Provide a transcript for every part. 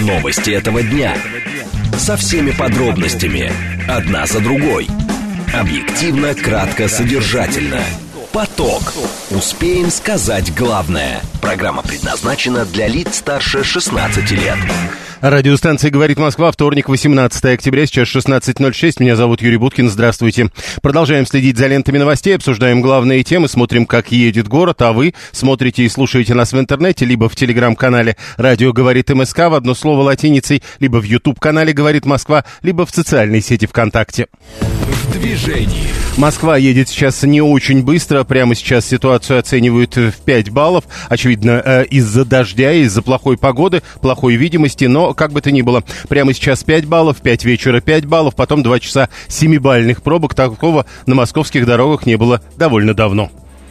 Новости этого дня. Со всеми подробностями. Одна за другой. Объективно, кратко, содержательно. Поток. Успеем сказать главное. Программа предназначена для лиц старше 16 лет. Радиостанция «Говорит Москва», вторник, 18 октября, сейчас 16:06. Меня зовут Юрий Буткин, здравствуйте. Продолжаем следить за лентами новостей, обсуждаем главные темы, смотрим, как едет город, а вы смотрите и слушаете нас в интернете, либо в телеграм-канале «Радио говорит МСК» в одно слово латиницей, либо в YouTube-канале «Говорит Москва», либо в социальной сети ВКонтакте. В движении. Москва едет сейчас не очень быстро. Прямо сейчас ситуацию оценивают в 5 баллов. Очевидно, из-за дождя, из-за плохой погоды, плохой видимости. Но, как бы то ни было, прямо сейчас 5 баллов, 5 вечера 5 баллов, потом 2 часа 7-бальных пробок. Такого на московских дорогах не было довольно давно.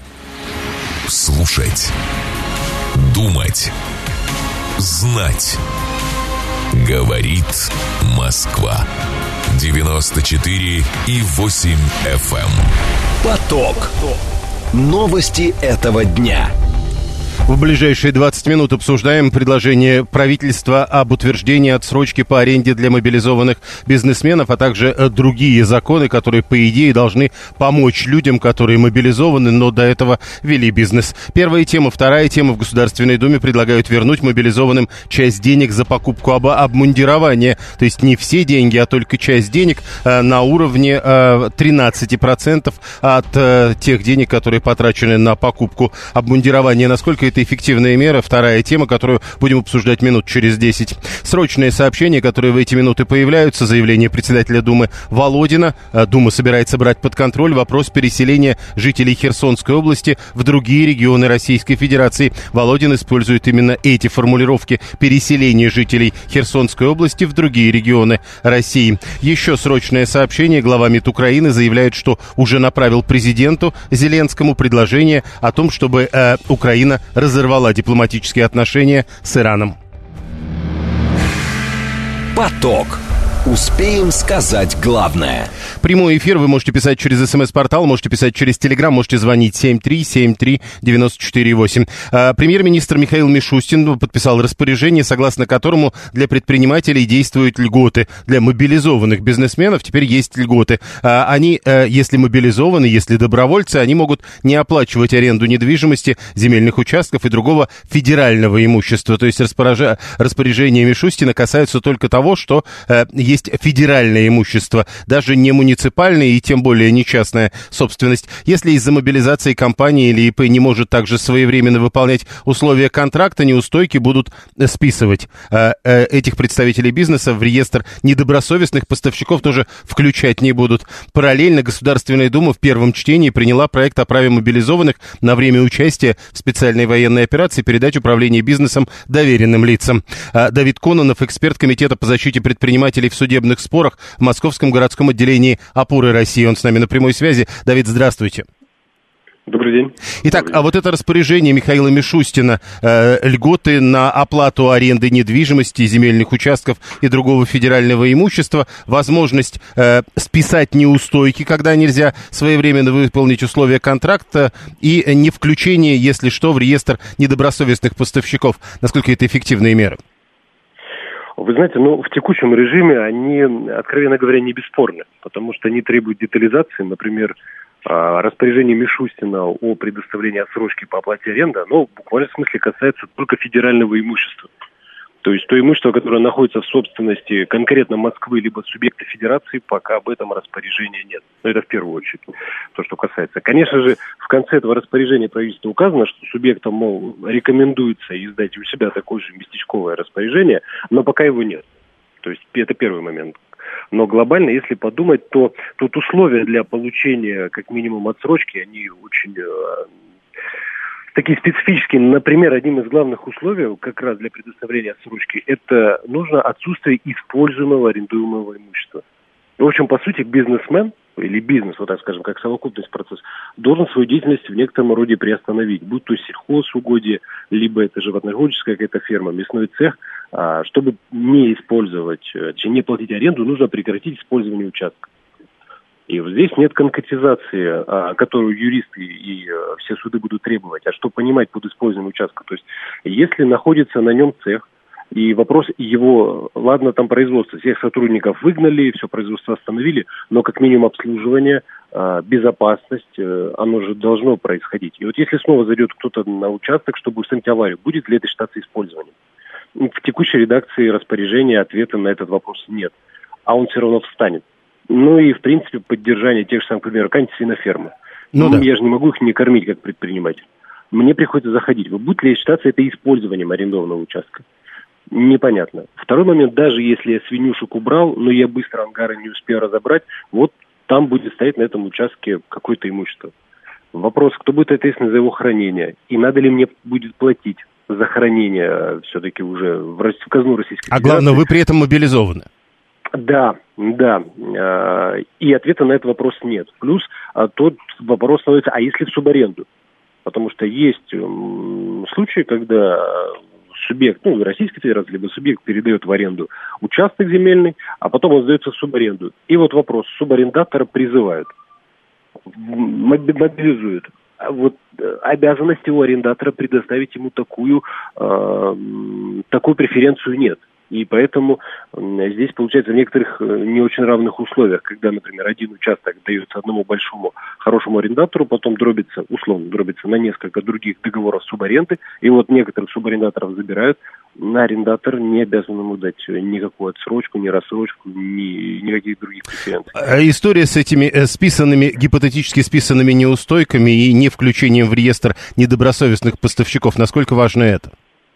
Слушать. Думать. Знать. Говорит Москва. 94,8 FM. Поток. Новости этого дня. В ближайшие 20 минут обсуждаем предложение правительства об утверждении отсрочки по аренде для мобилизованных бизнесменов, а также другие законы, которые, по идее, должны помочь людям, которые мобилизованы, но до этого вели бизнес. Первая тема. Вторая тема. В Государственной Думе предлагают вернуть мобилизованным часть денег за покупку обмундирования. То есть не все деньги, а только часть денег на уровне 13% от тех денег, которые потрачены на покупку обмундирования. Насколько это эффективная мера. Вторая тема, которую будем обсуждать минут через 10. Срочные сообщения, которые в эти минуты появляются. Заявление председателя Думы Володина. Дума собирается брать под контроль вопрос переселения жителей Херсонской области в другие регионы Российской Федерации. Володин использует именно эти формулировки: переселение жителей Херсонской области в другие регионы России. Еще срочное сообщение. Глава МИД Украины заявляет, что уже направил президенту Зеленскому предложение о том, чтобы Украина разорвала дипломатические отношения с Ираном. Поток. Успеем сказать главное. Прямой эфир вы можете писать через СМС-портал, можете писать через Телеграм, можете звонить 7373948. Премьер-министр Михаил Мишустин подписал распоряжение, согласно которому для предпринимателей действуют льготы. Для мобилизованных бизнесменов теперь есть льготы. Они, если мобилизованы, если добровольцы, они могут не оплачивать аренду недвижимости, земельных участков и другого федерального имущества. То есть распоряжение Мишустина касаются только того, что есть федеральное имущество, даже не муниципальная и тем более не частная собственность. Если из-за мобилизации компания или ИП не может также своевременно выполнять условия контракта, неустойки будут списывать. Этих представителей бизнеса в реестр недобросовестных поставщиков тоже включать не будут. Параллельно Государственная Дума в первом чтении приняла проект о праве мобилизованных на время участия в специальной военной операции передать управление бизнесом доверенным лицам. Давид Кононов, эксперт Комитета по защите предпринимателей в судебных спорах в Московском городском отделении «Опоры России». Он с нами на прямой связи. Давид, здравствуйте. Добрый день. Итак, а вот это распоряжение Михаила Мишустина, льготы на оплату аренды недвижимости, земельных участков и другого федерального имущества, возможность списать неустойки, когда нельзя своевременно выполнить условия контракта, и не включение, если что, в реестр недобросовестных поставщиков. Насколько это эффективные меры? Вы знаете, в текущем режиме они, откровенно говоря, не бесспорны, потому что они требуют детализации. Например, распоряжение Мишустина о предоставлении отсрочки по оплате аренды, оно в буквальном смысле касается только федерального имущества. То есть то имущество, которое находится в собственности конкретно Москвы либо субъекта федерации, пока об этом распоряжения нет. Но это в первую очередь то, что касается. Конечно же, в конце этого распоряжения правительства указано, что субъектам, рекомендуется издать у себя такое же местечковое распоряжение, но пока его нет. То есть это первый момент. Но глобально, если подумать, то тут условия для получения как минимум отсрочки, они очень такие специфические. Например, одним из главных условий как раз для предоставления отсрочки это нужно отсутствие используемого арендуемого имущества. В общем, по сути, бизнесмен или бизнес, вот так скажем, как совокупность процесс, должен свою деятельность в некотором роде приостановить, будь то сельхозугодие, либо это животноводческая какая-то ферма, мясной цех. Чтобы не использовать, не платить аренду, нужно прекратить использование участка. И вот здесь нет конкретизации, которую юристы и все суды будут требовать. А что понимать под использованием участка? То есть, если находится на нем цех, И вопрос его, ладно, там производство, всех сотрудников выгнали, все производство остановили, но как минимум обслуживание, безопасность, оно же должно происходить. И вот если снова зайдет кто-то на участок, чтобы установить аварию, будет ли это считаться использованием? В текущей редакции распоряжения ответа на этот вопрос нет, а он все равно встанет. Ну и, в принципе, поддержание тех же самых, к примеру, какая-нибудь свиноферма. Да. Я же не могу их не кормить как предприниматель. Мне приходится заходить. Будет ли считаться это использованием арендованного участка? Непонятно. Второй момент, даже если я свинюшек убрал, но я быстро ангары не успею разобрать, вот там будет стоять на этом участке какое-то имущество. Вопрос, кто будет ответственен за его хранение? И надо ли мне будет платить за хранение все-таки уже в казну Российской Федерации? А главное, вы при этом мобилизованы. Да. И ответа на этот вопрос нет. Плюс тот вопрос становится, а если в субаренду? Потому что есть случаи, когда субъект, Российской Федерации, либо субъект передает в аренду участок земельный, а потом он сдается в субаренду. И вот вопрос, субарендатора призывают, мобилизуют. Вот обязанности у арендатора предоставить ему такую преференцию нет. И поэтому здесь, получается, в некоторых не очень равных условиях, когда, например, один участок дается одному большому хорошему арендатору, потом условно дробится на несколько других договоров субаренды, и вот некоторых субарендаторов забирают, арендатор не обязан ему дать никакую отсрочку, ни рассрочку, никаких других преференций. История с этими гипотетически списанными неустойками и не включением в реестр недобросовестных поставщиков, насколько важно это?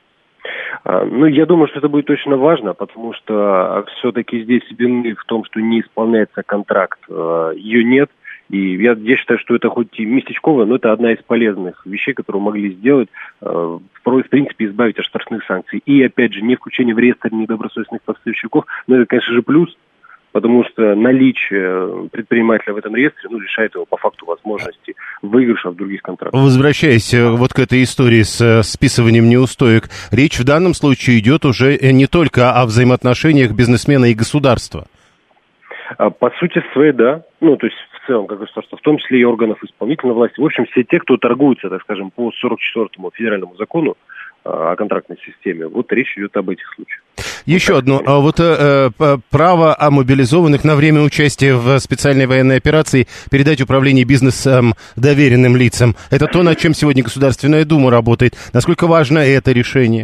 Я думаю, что это будет точно важно, потому что все-таки здесь вины в том, что не исполняется контракт, ее нет. И я считаю, что это хоть и местечковое, но это одна из полезных вещей, которые могли сделать, в принципе, избавить от штрафных санкций. И, опять же, не включение в реестр недобросовестных поставщиков, но это, конечно же, плюс. Потому что наличие предпринимателя в этом реестре лишает его по факту возможности выигрыша в других контрактах. Возвращаясь вот к этой истории с списыванием неустоек, речь в данном случае идет уже не только о взаимоотношениях бизнесмена и государства. По сути своей, да. То есть в целом, как государство, в том числе и органов исполнительной власти. В общем, все те, кто торгуется, так скажем, по 44-му федеральному закону о контрактной системе. Вот речь идет об этих случаях. Еще одно. Право о мобилизованных на время участия в специальной военной операции передать управление бизнесом доверенным лицам. Это то, над чем сегодня Государственная Дума работает. Насколько важно это решение?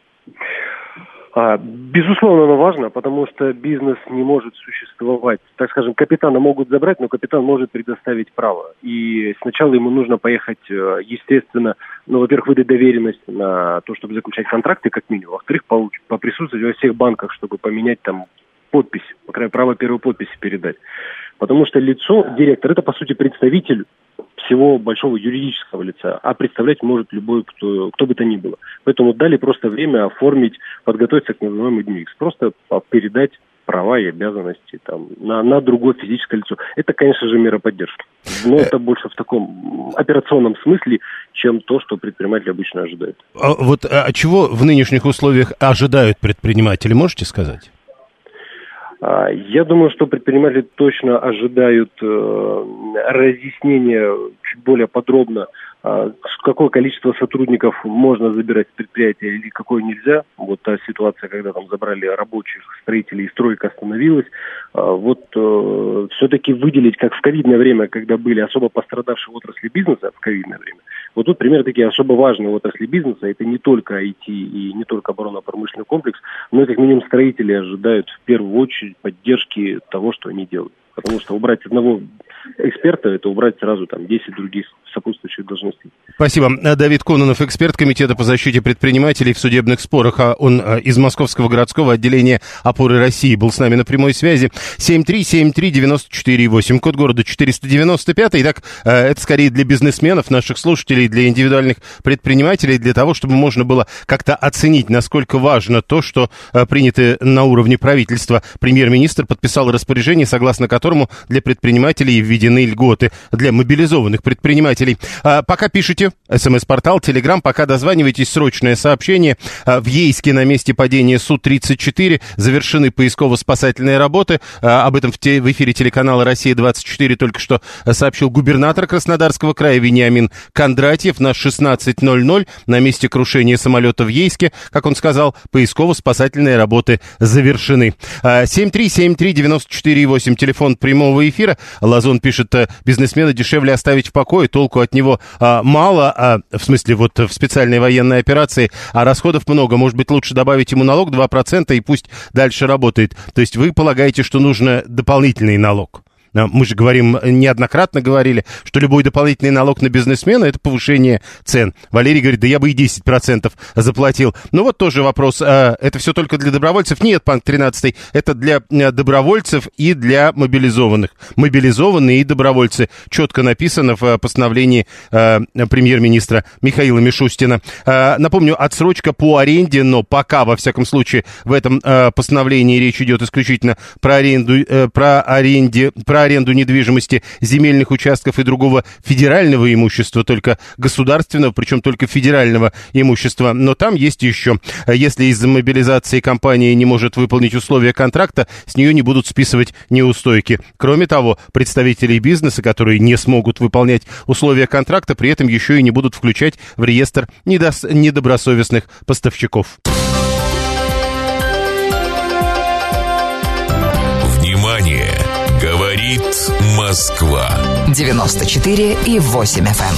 Безусловно, оно важно, потому что бизнес не может существовать. Так скажем, капитана могут забрать, но капитан может предоставить право. И сначала ему нужно поехать, естественно, во-первых, выдать доверенность на то, чтобы заключать контракты, как минимум. Во-вторых, поприсутствовать во всех банках, чтобы поменять там подпись, по крайней мере, право первой подписи передать. Потому что директор, это, по сути, представитель всего большого юридического лица, а представлять может любой, кто бы то ни было. Поэтому дали просто время оформить, подготовиться к называемому Дню Икс, просто передать права и обязанности на другое физическое лицо. Это, конечно же, мера поддержки. Но это больше в таком операционном смысле, чем то, что предприниматели обычно ожидают. А чего в нынешних условиях ожидают предприниматели, можете сказать? Я думаю, что предприниматели точно ожидают разъяснения чуть более подробно, какое количество сотрудников можно забирать с предприятия или какое нельзя. Вот та ситуация, когда там забрали рабочих, строителей, и стройка остановилась. Все-таки выделить, как в ковидное время, когда были особо пострадавшие отрасли бизнеса в ковидное время. Вот тут примеры такие особо важные отрасли бизнеса. Это не только IT и не только оборонно-промышленный комплекс, но и как минимум строители ожидают в первую очередь поддержки того, что они делают. Потому что убрать одного эксперта, это убрать сразу 10 других сопутствующих должностей. Спасибо. Давид Кононов, эксперт Комитета по защите предпринимателей в судебных спорах. Он из Московского городского отделения «Опоры России» был с нами на прямой связи. 7373948, код города 495. Итак, это скорее для бизнесменов, наших слушателей, для индивидуальных предпринимателей, для того, чтобы можно было как-то оценить, насколько важно то, что принято на уровне правительства. Премьер-министр подписал распоряжение, согласно которому для предпринимателей введены льготы. Для мобилизованных предпринимателей предпринимателей. Пока пишите, СМС-портал, Телеграм, пока дозванивайтесь, срочное сообщение. В Ейске на месте падения Су-34 завершены поисково-спасательные работы. Об этом в эфире телеканала «Россия-24» только что сообщил губернатор Краснодарского края Вениамин Кондратьев. На 16:00 на месте крушения самолета в Ейске, как он сказал, поисково-спасательные работы завершены. 7373948, телефон прямого эфира. Лазон пишет, бизнесмена дешевле оставить в покое, толку от него мало, в смысле вот в специальной военной операции, а расходов много. Может быть, лучше добавить ему налог 2% и пусть дальше работает. То есть вы полагаете, что нужно дополнительный налог? Мы же говорим, неоднократно говорили, что любой дополнительный налог на бизнесмена – это повышение цен. Валерий говорит, да я бы и 10% заплатил. Ну вот тоже вопрос, это все только для добровольцев? Нет, панк 13, это для добровольцев и для мобилизованных. Мобилизованные и добровольцы. Четко написано в постановлении премьер-министра Михаила Мишустина. Напомню, отсрочка по аренде, но пока, во всяком случае, в этом постановлении речь идет исключительно про аренду недвижимости, земельных участков и другого федерального имущества, только государственного, причем только федерального имущества. Но там есть еще, если из-за мобилизации компания не может выполнить условия контракта, с нее не будут списывать неустойки. Кроме того, представителей бизнеса, которые не смогут выполнять условия контракта, при этом еще и не будут включать в реестр недобросовестных поставщиков. Внимание! Говорит Москва. 94,8 FM.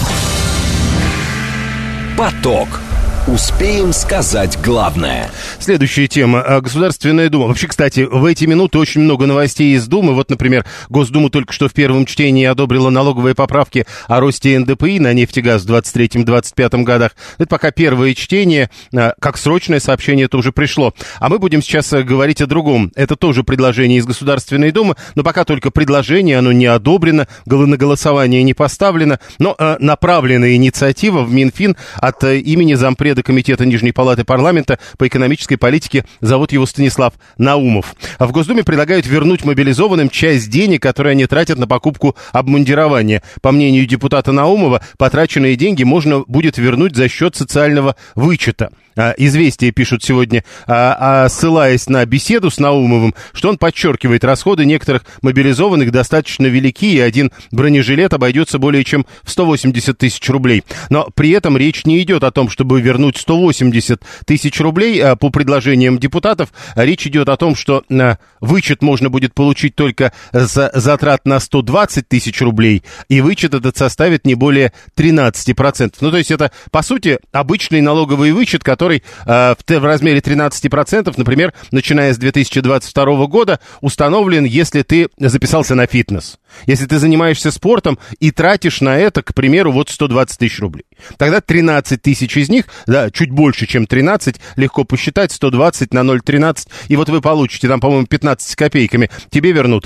Поток. Успеем сказать главное. Следующая тема. Государственная Дума. Вообще, кстати, в эти минуты очень много новостей из Думы. Вот, например, Госдума только что в первом чтении одобрила налоговые поправки о росте НДПИ на нефть и газ в 2023-2025 годах. Это пока первое чтение. Как срочное сообщение это уже пришло. А мы будем сейчас говорить о другом. Это тоже предложение из Государственной Думы, но пока только предложение, оно не одобрено, на голосование не поставлено, но направлена инициатива в Минфин от имени зампреда Комитета Нижней Палаты парламента по экономической политике, зовут его Станислав Наумов. В Госдуме предлагают вернуть мобилизованным часть денег, которые они тратят на покупку обмундирования. По мнению депутата Наумова, потраченные деньги можно будет вернуть за счет социального вычета. «Известия» пишут сегодня, ссылаясь на беседу с Наумовым, что он подчеркивает, расходы некоторых мобилизованных достаточно велики, и один бронежилет обойдется более чем в 180 тысяч рублей. Но при этом речь не идет о том, чтобы вернуть 180 тысяч рублей. По предложениям депутатов речь идет о том, что вычет можно будет получить только за затрат на 120 тысяч рублей, и вычет этот составит не более 13%. Ну, то есть это, по сути, обычный налоговый вычет, который в размере 13%, например, начиная с 2022 года, установлен, если ты записался на фитнес. Если ты занимаешься спортом и тратишь на это, к примеру, вот 120 тысяч рублей. Тогда 13 тысяч из них, да, чуть больше, чем 13, легко посчитать, 120 на 0,13, и вот вы получите, там, по-моему, 15 с копейками, тебе вернут.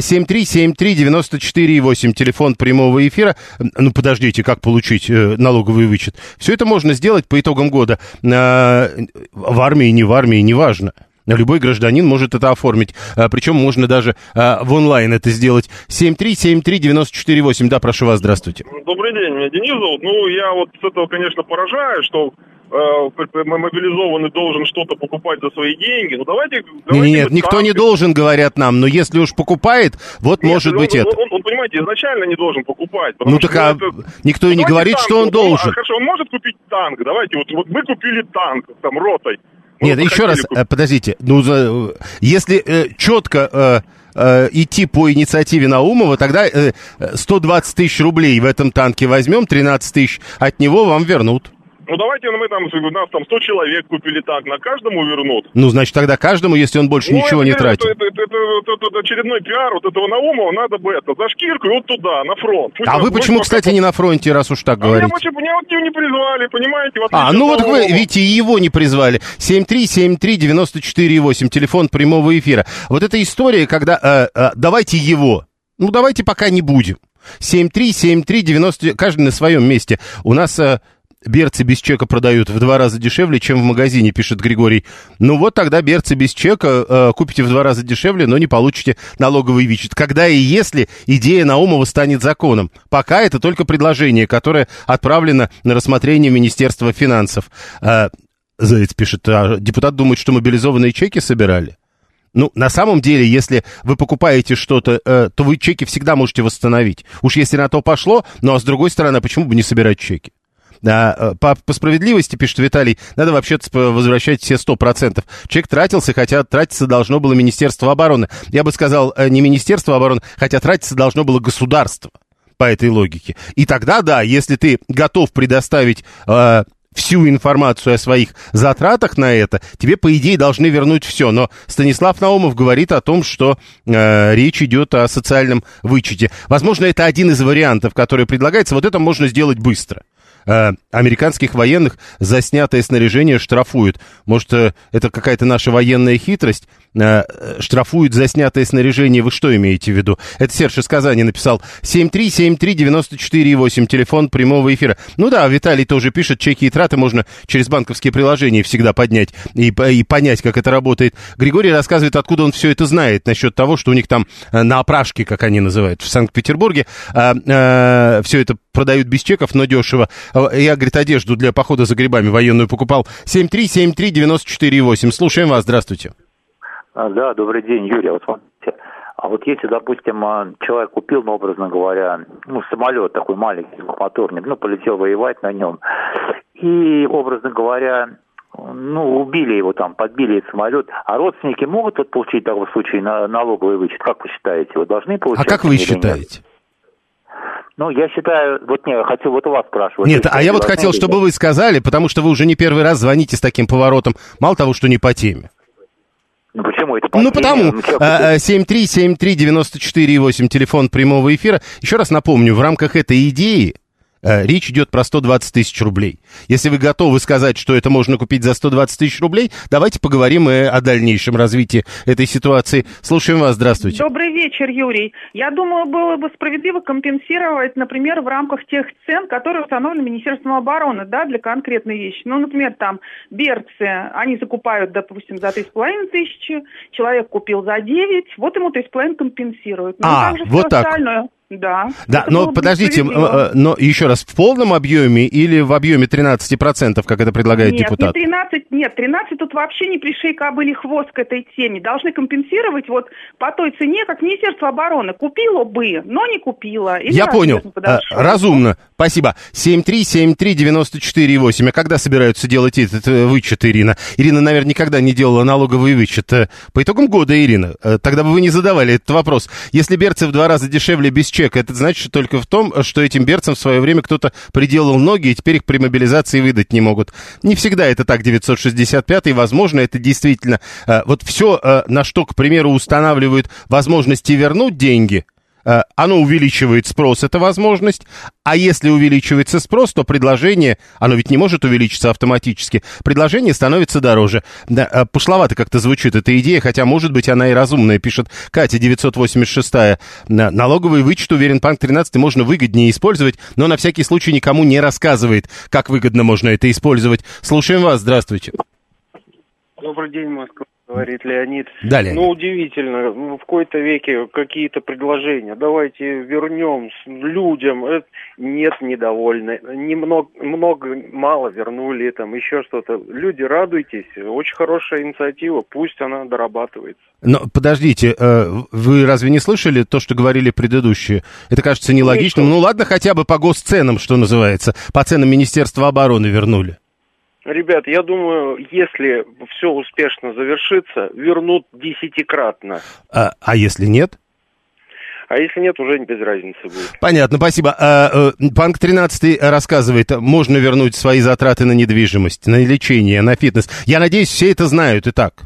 7373948, телефон прямого эфира. Ну, подождите, как получить налоговый вычет? Все это можно сделать по итогам года. В армии, не в армии, неважно. Любой гражданин может это оформить. Причем можно даже в онлайн это сделать. 7373948. Да, прошу вас, здравствуйте. Добрый день, меня Денис зовут. Ну, я вот с этого, конечно, поражаюсь, что мобилизованный должен что-то покупать за свои деньги. Ну, давайте нет, никто не должен, говорят нам. Но если уж покупает, вот нет, может быть это. Он, понимаете, изначально не должен покупать. Ну, так никто и не говорит, танк, что он должен. Хорошо, он может купить танк. Давайте, вот мы купили танк, там, ротой. Нет, еще раз, подождите. Ну, если четко идти по инициативе Наумова, тогда 120 тысяч рублей в этом танке возьмем, 13 тысяч от него вам вернут. Ну, давайте мы там, у нас там 100 человек купили так, на каждому вернут. Ну, значит, тогда каждому, если он больше ничего не тратит. Это очередной пиар вот этого Наумова, надо бы за шкирку и вот туда, на фронт. А вы почему, кстати, не на фронте, раз уж так говорите? Меня вот не призвали, понимаете? Ну вот вы, видите, его не призвали. 7373948, телефон прямого эфира. Вот эта история, когда давайте его, ну, давайте пока не будем. 73739, каждый на своем месте. У нас берцы без чека продают в 2 раза дешевле, чем в магазине, пишет Григорий. Ну вот тогда берцы без чека купите в 2 раза дешевле, но не получите налоговый вычет. Когда и если идея Наумова станет законом? Пока это только предложение, которое отправлено на рассмотрение Министерства финансов. Заяц пишет, депутат думает, что мобилизованные чеки собирали? Ну, на самом деле, если вы покупаете что-то, то вы чеки всегда можете восстановить. Уж если на то пошло, ну а с другой стороны, почему бы не собирать чеки? По справедливости, пишет Виталий, надо вообще-то возвращать все 100%. Чек тратился, хотя тратиться должно было Министерство обороны. Я бы сказал, не Министерство обороны, хотя тратиться должно было государство по этой логике. И тогда, да, если ты готов предоставить всю информацию о своих затратах на это, тебе, по идее, должны вернуть все. Но Станислав Наумов говорит о том, что речь идет о социальном вычете. Возможно, это один из вариантов, который предлагается. Вот это можно сделать быстро. Американских военных за снятое снаряжение штрафуют. Может, это какая-то наша военная хитрость? Штрафуют за снятое снаряжение. Вы что имеете в виду? Это Серж из Казани написал. 7373948, телефон прямого эфира. Ну да, Виталий тоже пишет, чеки и траты можно через банковские приложения всегда поднять и понять, как это работает. Григорий рассказывает, откуда он все это знает, насчет того, что у них там на опрашке, как они называют, в Санкт-Петербурге, все это продают без чеков, но дешево. Я, говорит, одежду для похода за грибами военную покупал. 7373948. Слушаем вас, здравствуйте. Да, добрый день, Юрий. Вот смотрите, а вот если, допустим, человек купил, ну, образно говоря, самолет такой маленький, двухмоторный, полетел воевать на нем, и, образно говоря, убили его там, подбили этот самолет, а родственники могут получить в таком случае налоговый вычет? Как вы считаете, вы должны получать? А как вы считаете? Я считаю, я хотел у вас спрашивать. Нет, а я хотел, чтобы вы сказали, потому что вы уже не первый раз звоните с таким поворотом, мало того, что не по теме. Почему это по теме? Потому 7373948, телефон прямого эфира. Еще раз напомню, в рамках этой идеи речь идет про 120 тысяч рублей. Если вы готовы сказать, что это можно купить за 120 тысяч рублей, давайте поговорим и о дальнейшем развитии этой ситуации. Слушаем вас, здравствуйте. Добрый вечер, Юрий. Я думаю, было бы справедливо компенсировать, например, в рамках тех цен, которые установлены Министерством обороны, для конкретной вещи. Например, там берцы, они закупают, допустим, за 3,5 тысячи, человек купил за 9, вот ему 3,5 компенсируют. Также вот так. Остальное. Да, но подождите, но еще раз, в полном объеме или в объеме 13%, как это предлагает депутат? Нет, 13 тут вообще не пришей кобыли хвост к этой теме. Должны компенсировать по той цене, как Министерство обороны. Купило бы, но не купило. Я понял, разумно, спасибо. 7373948, а когда собираются делать этот вычет, Ирина? Ирина, наверное, никогда не делала налоговый вычет. По итогам года, Ирина, тогда бы вы не задавали этот вопрос. Если берцы в 2 раза дешевле без чека, это значит только в том, что этим берцам в свое время кто-то приделал ноги, и теперь их при мобилизации выдать не могут. Не всегда это так, 965-й, возможно, это действительно все, на что, к примеру, устанавливают возможности вернуть деньги, оно увеличивает спрос, это возможность, а если увеличивается спрос, то предложение, оно ведь не может увеличиться автоматически, предложение становится дороже. Пошловато как-то звучит эта идея, хотя, может быть, она и разумная, пишет Катя, 986-я. Налоговый вычет, уверен, Банк 13 можно выгоднее использовать, но на всякий случай никому не рассказывает, как выгодно можно это использовать. Слушаем вас, здравствуйте. Добрый день, Москва. Говорит Леонид. Да, Леонид. Удивительно, в какой-то веке какие-то предложения. Давайте вернем людям. Нет, недовольны. Мало вернули, еще что-то. Люди, радуйтесь. Очень хорошая инициатива. Пусть она дорабатывается. Но подождите, вы разве не слышали то, что говорили предыдущие? Это кажется нелогичным. Ладно, хотя бы по госценам, что называется. По ценам Министерства обороны вернули. Ребят, я думаю, если все успешно завершится, вернут 10-кратно. А если нет? А если нет, уже без разницы будет. Понятно, спасибо. Банк 13 рассказывает, можно вернуть свои затраты на недвижимость, на лечение, на фитнес. Я надеюсь, все это знают и так.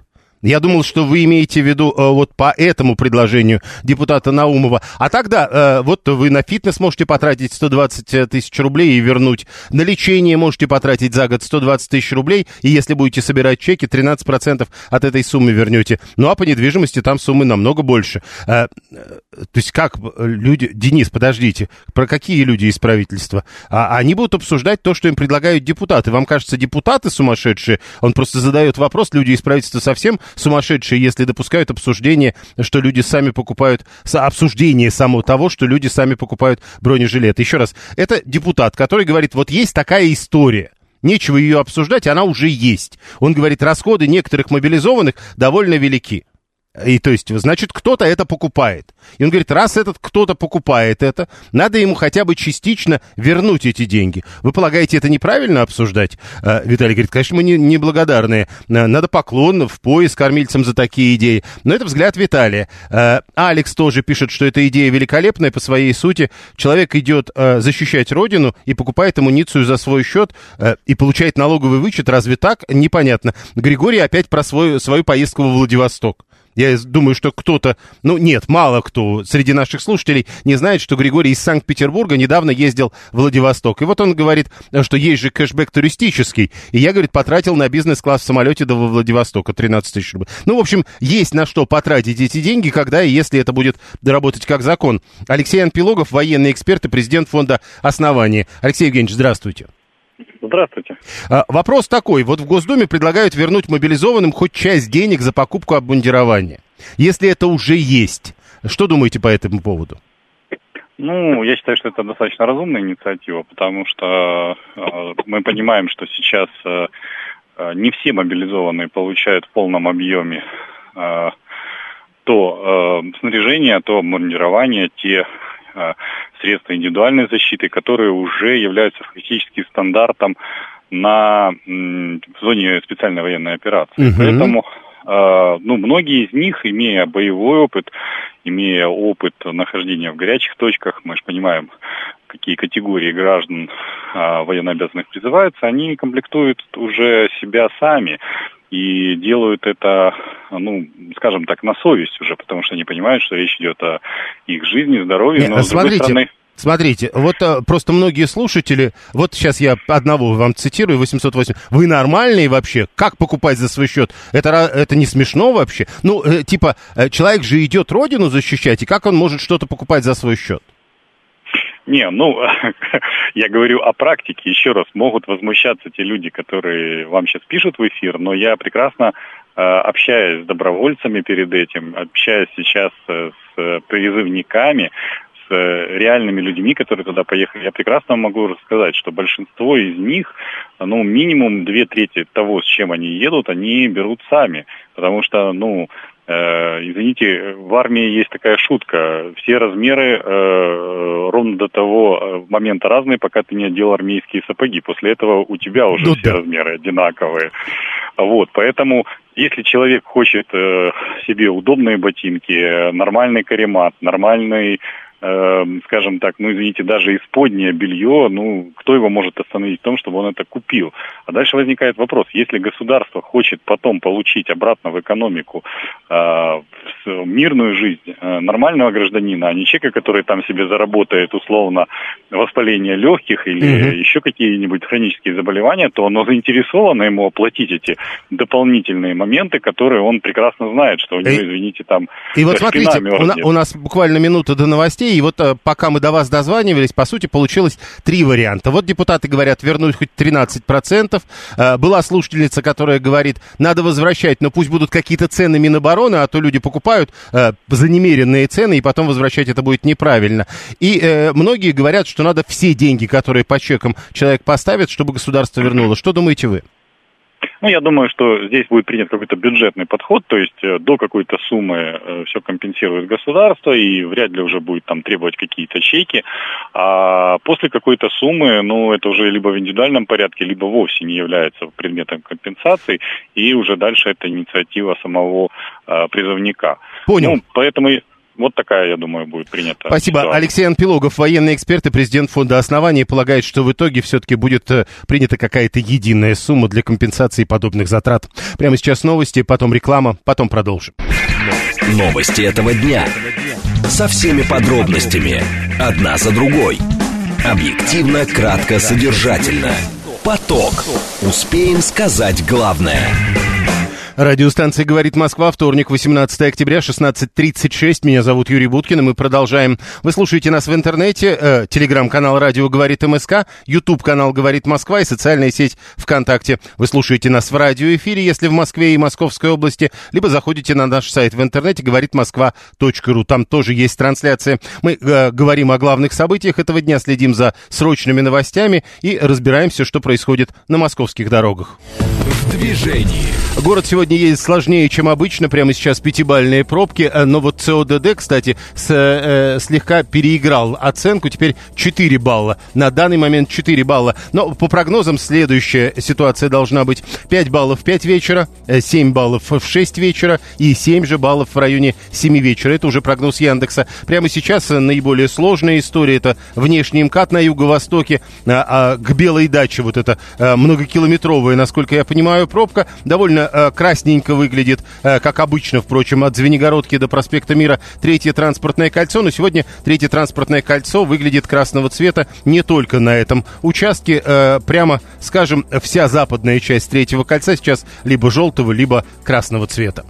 Я думал, что вы имеете в виду вот по этому предложению депутата Наумова. А тогда вот вы на фитнес можете потратить 120 тысяч рублей и вернуть. На лечение можете потратить за год 120 тысяч рублей. И если будете собирать чеки, 13% от этой суммы вернете. Ну а по недвижимости там суммы намного больше. То есть как люди... Денис, подождите. Про какие люди из правительства? Они будут обсуждать то, что им предлагают депутаты. Вам кажется, депутаты сумасшедшие? Он просто задает вопрос. Люди из правительства совсем сумасшедшие, если допускают обсуждение, что люди сами покупают, обсуждение самого того, что люди сами покупают бронежилеты. Еще раз, это депутат, который говорит, вот есть такая история, нечего ее обсуждать, она уже есть. Он говорит, расходы некоторых мобилизованных довольно велики. И то есть, значит, кто-то это покупает. И он говорит, раз этот кто-то покупает это, надо ему хотя бы частично вернуть эти деньги. Вы полагаете, это неправильно обсуждать? Виталий говорит, конечно, мы не благодарные. Надо поклон в пояс кормильцам за такие идеи. Но это взгляд Виталия. Алекс тоже пишет, что эта идея великолепная по своей сути. Человек идет защищать родину и покупает амуницию за свой счет и получает налоговый вычет. Разве так? Непонятно. Григорий опять про свою поездку во Владивосток. Я думаю, что кто-то, мало кто среди наших слушателей не знает, что Григорий из Санкт-Петербурга недавно ездил в Владивосток. И вот он говорит, что есть же кэшбэк туристический. И я, говорит, потратил на бизнес-класс в самолете до Владивостока 13 тысяч рублей. В общем, есть на что потратить эти деньги, когда и если это будет работать как закон. Алексей Анпилогов, военный эксперт и президент фонда «Основание». Алексей Евгеньевич, здравствуйте. Здравствуйте. Вопрос такой. Вот в Госдуме предлагают вернуть мобилизованным хоть часть денег за покупку обмундирования. Если это уже есть, что думаете по этому поводу? Я считаю, что это достаточно разумная инициатива, потому что мы понимаем, что сейчас не все мобилизованные получают в полном объеме то снаряжение, то обмундирование, те средства индивидуальной защиты, которые уже являются фактически стандартом в зоне специальной военной операции. Поэтому многие из них, имея боевой опыт, имея опыт нахождения в горячих точках, мы же понимаем, какие категории граждан военнообязанных призываются, они комплектуют уже себя сами и делают это, скажем так, на совесть уже, потому что они понимают, что речь идет о их жизни, здоровье, но с другой стороны... Смотрите, вот просто многие слушатели, вот сейчас я одного вам цитирую, 808, вы нормальные вообще? Как покупать за свой счет? Это не смешно вообще? Человек же идет родину защищать, и как он может что-то покупать за свой счет? Я говорю о практике. Еще раз, могут возмущаться те люди, которые вам сейчас пишут в эфир, но я прекрасно общаюсь с добровольцами перед этим, общаюсь сейчас с призывниками, с реальными людьми, которые туда поехали. Я прекрасно могу рассказать, что большинство из них, минимум 2/3 того, с чем они едут, они берут сами, потому что, извините, в армии есть такая шутка. Все размеры ровно до того момента разные, пока ты не одел армейские сапоги. После этого у тебя уже все размеры одинаковые. Поэтому, если человек хочет себе удобные ботинки, нормальный каремат, нормальный, скажем так, извините, даже исподнее белье, кто его может остановить в том, чтобы он это купил? А дальше возникает вопрос, если государство хочет потом получить обратно в экономику мирную жизнь нормального гражданина, а не человека, который там себе заработает условно воспаление легких или еще какие-нибудь хронические заболевания, то оно заинтересовано ему оплатить эти дополнительные моменты, которые он прекрасно знает, что у него, извините, там и вот смотрите, у нас буквально минута до новостей, и вот пока мы до вас дозванивались, по сути, получилось 3 варианта. Вот депутаты говорят, вернуть хоть 13%. Была слушательница, которая говорит, надо возвращать, но пусть будут какие-то цены Минобороны, а то люди покупают за немеренные цены, и потом возвращать это будет неправильно. И многие говорят, что надо все деньги, которые по чекам человек поставит, чтобы государство вернуло. Что думаете вы? Я думаю, что здесь будет принят какой-то бюджетный подход, то есть до какой-то суммы все компенсирует государство, и вряд ли уже будет там требовать какие-то чеки, а после какой-то суммы, это уже либо в индивидуальном порядке, либо вовсе не является предметом компенсации, и уже дальше это инициатива самого призывника. Понял. Поэтому Вот такая, я думаю, будет принята. Спасибо. ситуация. Алексей Анпилогов, военный эксперт и президент фонда «Основание», полагает, что в итоге все-таки будет принята какая-то единая сумма для компенсации подобных затрат. Прямо сейчас новости, потом реклама, потом продолжим. Новости этого дня. Со всеми подробностями. Одна за другой. Объективно, кратко, содержательно. Поток. Успеем сказать главное. Радиостанция «Говорит Москва», вторник, 18 октября, 16:36. Меня зовут Юрий Буткин, и мы продолжаем. Вы слушаете нас в интернете, телеграм-канал «Радио говорит МСК», ютуб-канал «Говорит Москва» и социальная сеть ВКонтакте. Вы слушаете нас в радиоэфире, если в Москве и Московской области, либо заходите на наш сайт в интернете говоритмосква.ру. Там тоже есть трансляция. Мы говорим о главных событиях этого дня, следим за срочными новостями и разбираемся, что происходит на московских дорогах. В движении. Город сегодня едет сложнее, чем обычно. Прямо сейчас 5-бальные пробки. Но вот ЦОДД, кстати, слегка переиграл оценку. Теперь 4 балла. На данный момент 4 балла. Но по прогнозам следующая ситуация должна быть: 5 баллов в 5 вечера, 7 баллов в 6 вечера и 7 же баллов в районе 7 вечера. Это уже прогноз Яндекса. Прямо сейчас наиболее сложная история — это внешний МКАД на юго-востоке, к Белой даче. Вот это многокилометровая, насколько я понимаю, пробка. Довольно красненько выглядит, как обычно, впрочем, от Звенигородки до проспекта Мира Третье транспортное кольцо. Но сегодня Третье транспортное кольцо выглядит красного цвета не только на этом участке. Прямо, скажем, вся западная часть Третьего кольца сейчас либо желтого, либо красного цвета.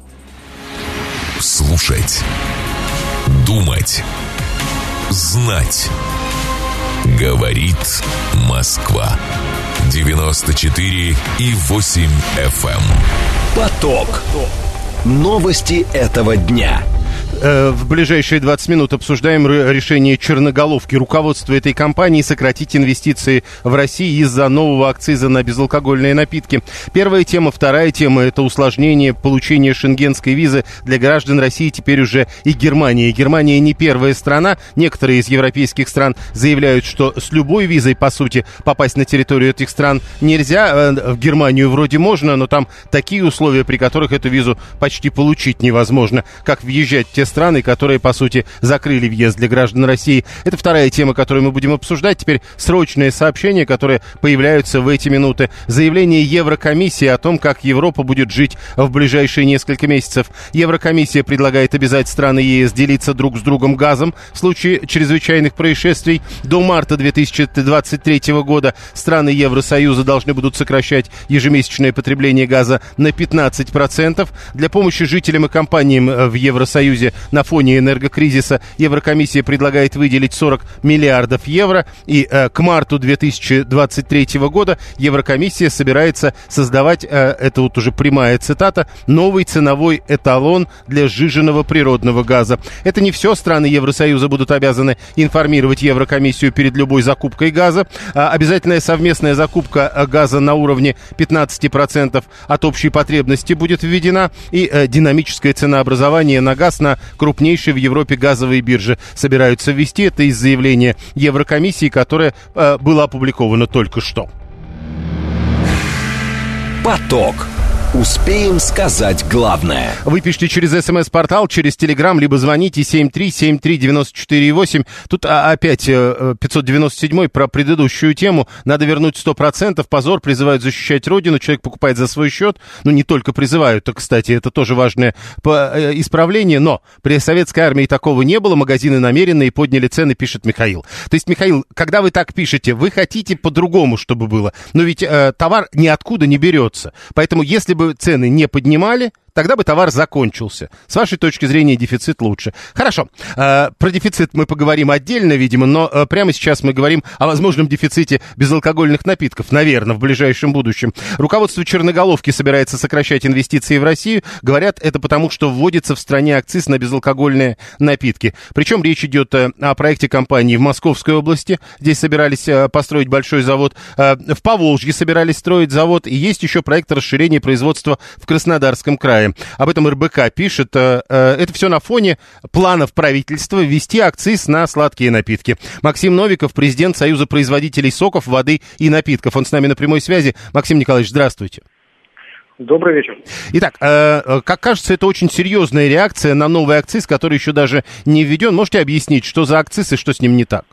Слушать, думать, знать. Говорит Москва. 94,8 FM. Поток. Новости этого дня. В ближайшие 20 минут обсуждаем решение Черноголовки. Руководство этой компании сократить инвестиции в России из-за нового акциза на безалкогольные напитки. Первая тема. Вторая тема — это усложнение получения шенгенской визы для граждан России теперь уже и Германии. Германия не первая страна. Некоторые из европейских стран заявляют, что с любой визой, по сути, попасть на территорию этих стран нельзя. В Германию вроде можно, но там такие условия, при которых эту визу почти получить невозможно. Как въезжать в те страны, которые, по сути, закрыли въезд для граждан России. Это вторая тема, которую мы будем обсуждать. Теперь срочные сообщения, которые появляются в эти минуты. Заявление Еврокомиссии о том, как Европа будет жить в ближайшие несколько месяцев. Еврокомиссия предлагает обязать страны ЕС делиться друг с другом газом в случае чрезвычайных происшествий. До марта 2023 года страны Евросоюза должны будут сокращать ежемесячное потребление газа на 15%. Для помощи жителям и компаниям в Евросоюзе на фоне энергокризиса Еврокомиссия предлагает выделить 40 миллиардов евро. И к марту 2023 года Еврокомиссия собирается создавать, это вот уже прямая цитата, новый ценовой эталон для сжиженного природного газа. Это не все. Страны Евросоюза будут обязаны информировать Еврокомиссию перед любой закупкой газа. Обязательная совместная закупка газа на уровне 15% от общей потребности будет введена. И динамическое ценообразование на газ на крупнейшей в Европе газовые биржи собираются ввести. Это из заявления Еврокомиссии, которое было опубликовано только что. Поток. Успеем сказать главное. Вы пишите через СМС-портал, через Телеграм, либо звоните 7373948. Тут опять 597 про предыдущую тему. Надо вернуть 100%. Позор, призывают защищать Родину. Человек покупает за свой счет. Ну, не только призывают, кстати, это тоже важное исправление. Но при советской армии такого не было. Магазины намеренные подняли цены, пишет Михаил. То есть, Михаил, когда вы так пишете, вы хотите по-другому, чтобы было. Но ведь товар ниоткуда не берется. Поэтому, если бы цены не поднимали, тогда бы товар закончился. С вашей точки зрения, дефицит лучше. Хорошо. Про дефицит мы поговорим отдельно, видимо, но прямо сейчас мы говорим о возможном дефиците безалкогольных напитков, наверное, в ближайшем будущем. Руководство Черноголовки собирается сокращать инвестиции в Россию. Говорят, это потому, что вводится в стране акциз на безалкогольные напитки. Причем речь идет о проекте компании в Московской области. Здесь собирались построить большой завод. В Поволжье собирались строить завод. И есть еще проект расширения производства в Краснодарском крае. Об этом РБК пишет. Это все на фоне планов правительства ввести акциз на сладкие напитки. Максим Новиков, президент Союза производителей соков, воды и напитков. Он с нами на прямой связи. Максим Николаевич, здравствуйте. Добрый вечер. Итак, как кажется, это очень серьезная реакция на новый акциз, который еще даже не введен. Можете объяснить, что за акциз и что с ним не так?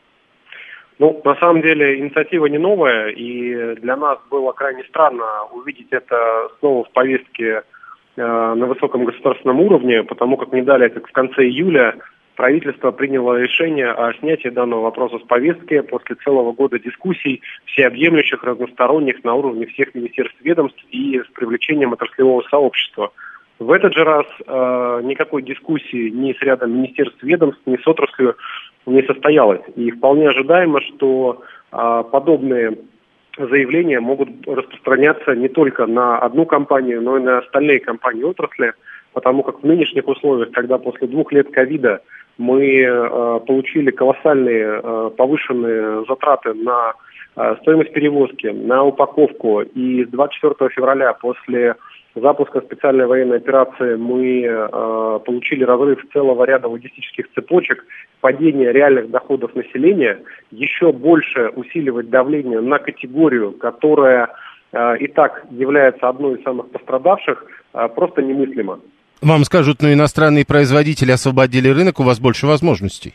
Ну, на самом деле, инициатива не новая, и для нас было крайне странно увидеть это снова в повестке на высоком государственном уровне, потому как не далее, как в конце июля, правительство приняло решение о снятии данного вопроса с повестки после целого года дискуссий, всеобъемлющих, разносторонних, на уровне всех министерств, ведомств и с привлечением отраслевого сообщества. В этот же раз никакой дискуссии ни с рядом министерств, ведомств, ни с отраслью не состоялось. И вполне ожидаемо, что подобные заявления могут распространяться не только на одну компанию, но и на остальные компании отрасли, потому как в нынешних условиях, когда после 2 лет ковида мы получили колоссальные повышенные затраты на стоимость перевозки, на упаковку, и с 24 февраля после запуска специальной военной операции мы получили разрыв целого ряда логистических цепочек, падение реальных доходов населения, еще больше усиливать давление на категорию, которая и так является одной из самых пострадавших, просто немыслимо. Вам скажут, иностранные производители освободили рынок, у вас больше возможностей.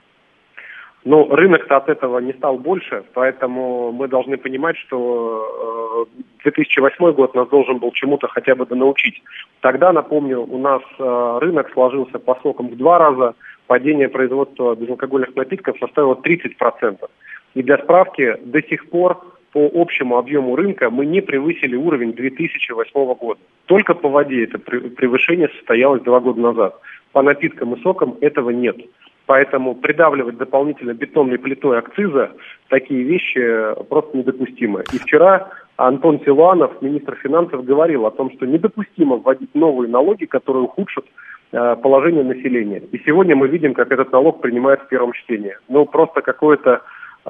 Но рынок-то от этого не стал больше, поэтому мы должны понимать, что 2008 год нас должен был чему-то хотя бы научить. Тогда, напомню, у нас рынок сложился по сокам в 2 раза, падение производства безалкогольных напитков составило 30%. И для справки, до сих пор по общему объему рынка мы не превысили уровень 2008 года. Только по воде это превышение состоялось 2 года назад. По напиткам и сокам этого нет. Поэтому придавливать дополнительно бетонной плитой акциза такие вещи просто недопустимы. И вчера Антон Силуанов, министр финансов, говорил о том, что недопустимо вводить новые налоги, которые ухудшат положение населения. И сегодня мы видим, как этот налог принимают в первом чтении. Ну, просто какое-то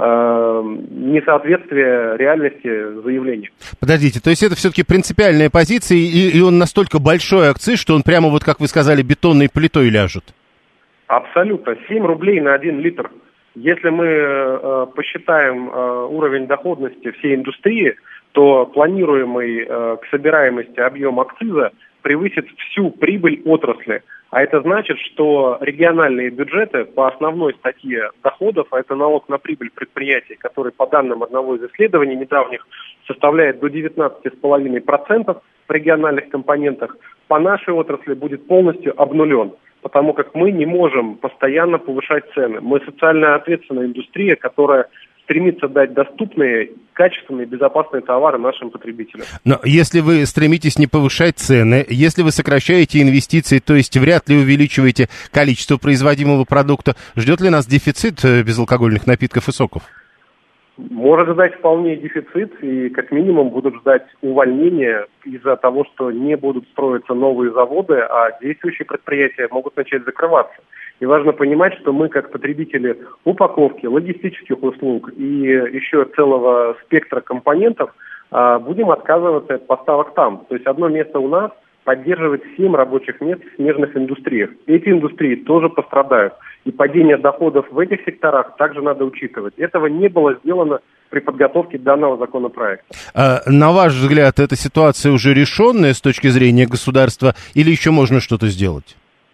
несоответствие реальности заявления. Подождите, то есть это все-таки принципиальная позиция, и он настолько большой акциз, что он прямо, вот как вы сказали, бетонной плитой ляжет? Абсолютно. 7 рублей на 1 литр. Если мы посчитаем уровень доходности всей индустрии, то планируемый к собираемости объем акциза превысит всю прибыль отрасли. А это значит, что региональные бюджеты по основной статье доходов, а это налог на прибыль предприятий, который по данным одного из исследований недавних составляет до 19,5% в региональных компонентах, по нашей отрасли будет полностью обнулен. Потому как мы не можем постоянно повышать цены. Мы социально ответственная индустрия, которая стремится дать доступные, качественные, безопасные товары нашим потребителям. Но если вы стремитесь не повышать цены, если вы сокращаете инвестиции, то есть вряд ли увеличиваете количество производимого продукта, ждет ли нас дефицит безалкогольных напитков и соков? Может ждать вполне дефицит, и как минимум будут ждать увольнения из-за того, что не будут строиться новые заводы, а действующие предприятия могут начать закрываться. И важно понимать, что мы, как потребители упаковки, логистических услуг и еще целого спектра компонентов, будем отказываться от поставок там. То есть одно место у нас поддерживает 7 рабочих мест в смежных индустриях. Эти индустрии тоже пострадают. И падение доходов в этих секторах также надо учитывать. Этого не было сделано при подготовке данного законопроекта. На ваш взгляд, эта ситуация уже решенная с точки зрения государства или еще можно что-то сделать?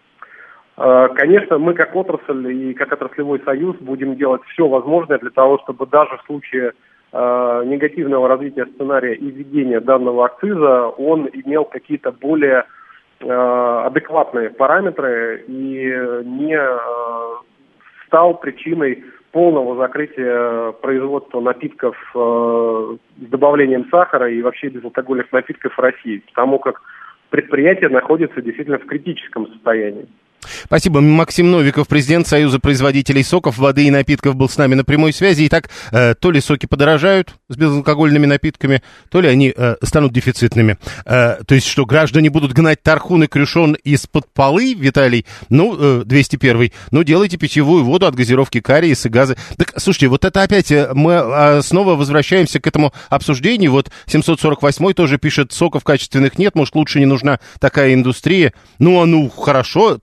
Конечно, мы как отрасль и как отраслевой союз будем делать все возможное для того, чтобы даже в случае негативного развития сценария и введения данного акциза он имел какие-то более адекватные параметры и не стал причиной полного закрытия производства напитков с добавлением сахара и вообще безалкогольных напитков в России, потому как предприятие находится действительно в критическом состоянии. Спасибо. Максим Новиков, президент Союза производителей соков, воды и напитков, был с нами на прямой связи. Итак, то ли соки подорожают с безалкогольными напитками, то ли они станут дефицитными. То есть, что граждане будут гнать тархун и крюшон из-под полы, Виталий, 201-й, делайте питьевую воду от газировки кариес и газы. Так, слушайте, вот это опять мы снова возвращаемся к этому обсуждению. Вот 748-й тоже пишет, соков качественных нет, может, лучше не нужна такая индустрия. Хорошо, только вот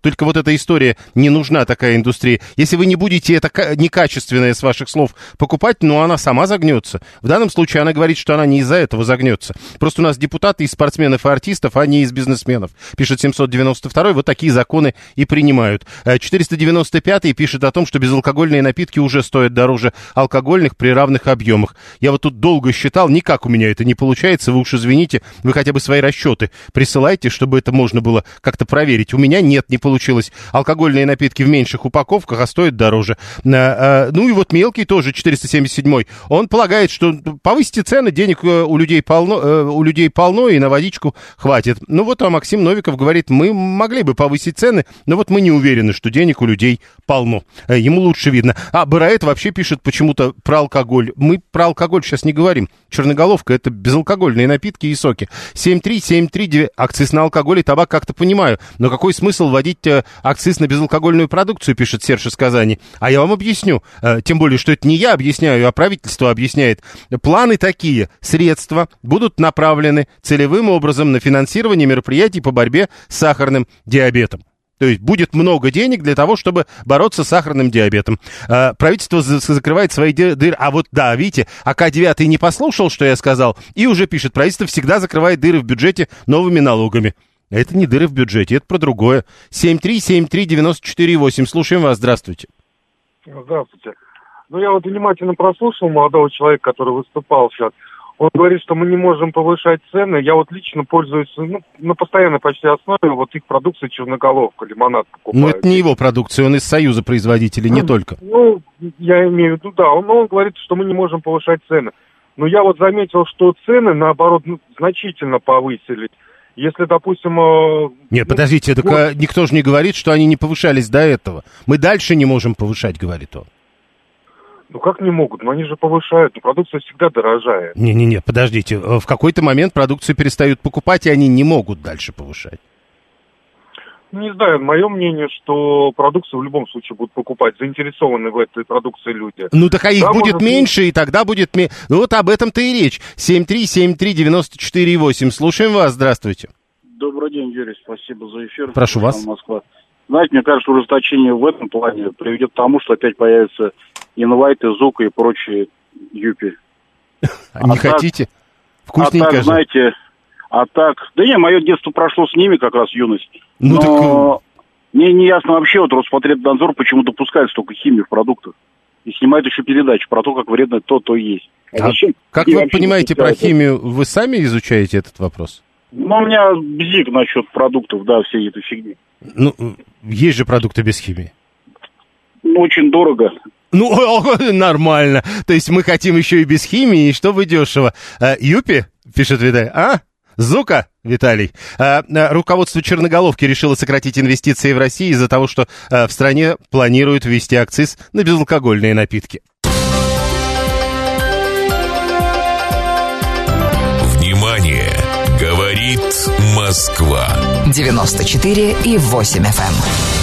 эта история не нужна, такая индустрия. Если вы не будете это некачественное, с ваших слов, покупать, ну, она сама загнется. В данном случае она говорит, что она не из-за этого загнется. Просто у нас депутаты из спортсменов и артистов, а не из бизнесменов. Пишет 792-й, вот такие законы и принимают. 495-й пишет о том, что безалкогольные напитки уже стоят дороже алкогольных при равных объемах. Я вот тут долго считал, никак у меня это не получается, вы уж извините, вы хотя бы свои расчеты присылайте, чтобы это можно было как-то проверить. У меня нет, не получилось. Алкогольные напитки в меньших упаковках, а стоят дороже. Ну и вот мелкий тоже, 477-й, он полагает, что повысите цены, денег у людей полно и на водичку хватит. Ну вот, а Максим Новиков говорит, мы могли бы повысить цены, но вот мы не уверены, что денег у людей полно. Ему лучше видно. А Бараэт вообще пишет почему-то про алкоголь. Мы про алкоголь сейчас не говорим. Черноголовка — это безалкогольные напитки и соки. 73739, акциз на алкоголь и табак как-то понимаю, но какой смысл вводить акциз на безалкогольную продукцию, пишет Серж из Казани. А я вам объясню, тем более, что это не я объясняю, а правительство объясняет. Планы такие, средства будут направлены целевым образом на финансирование мероприятий по борьбе с сахарным диабетом. То есть будет много денег для того, чтобы бороться с сахарным диабетом. Правительство закрывает свои дыры. А вот да, видите, АК-9 не послушал, что я сказал, и уже пишет, правительство всегда закрывает дыры в бюджете новыми налогами. Это не дыры в бюджете, это про другое. 7373948. Слушаем вас, здравствуйте. Здравствуйте. Ну, я вот внимательно прослушал молодого человека, который выступал сейчас. Он говорит, что мы не можем повышать цены. Я вот лично пользуюсь, на постоянной почти основе вот их продукцией черноголовка, лимонад покупаю. Ну, это не его продукция, он из Союза производителей, не только. Ну, я имею в виду, да, он говорит, что мы не можем повышать цены. Но я вот заметил, что цены, наоборот, значительно повысились. Если, допустим... Нет, подождите, так никто же не говорит, что они не повышались до этого. Мы дальше не можем повышать, говорит он. Ну как не могут? Ну они же повышают, но продукция всегда дорожает. Не-не-не, подождите, в какой-то момент продукцию перестают покупать, и они не могут дальше повышать. Не знаю, мое мнение, что продукцию в любом случае будут покупать, заинтересованы в этой продукции люди. Ну так а их будет меньше, и тогда будет... Ну вот об этом-то и речь. 7373948. Слушаем вас, здравствуйте. Добрый день, Юрий, спасибо за эфир. Прошу вас. Москва. Знаете, мне кажется, ужесточение в этом плане приведет к тому, что опять появятся инвайты, зука и прочие юпи. Не хотите? Вкусненько же. Знаете, да не, мое детство прошло с ними, как раз юность. Ну, но мне не ясно вообще, вот Роспотребнадзор почему допускает столько химии в продуктах. И снимает еще передачи про то, как вредно то и есть. Как вы понимаете про химию, вы сами изучаете этот вопрос? Ну, у меня бзик насчет продуктов, да, всей этой фигни. Ну, есть же продукты без химии. Ну, очень дорого. Ну, нормально. То есть мы хотим еще и без химии, и чтобы дешево. Юпи, пишет Виталий, Зука, Виталий. Руководство Черноголовки решило сократить инвестиции в России из-за того, что в стране планируют ввести акциз на безалкогольные напитки. Внимание! Говорит Москва. 94,8 FM.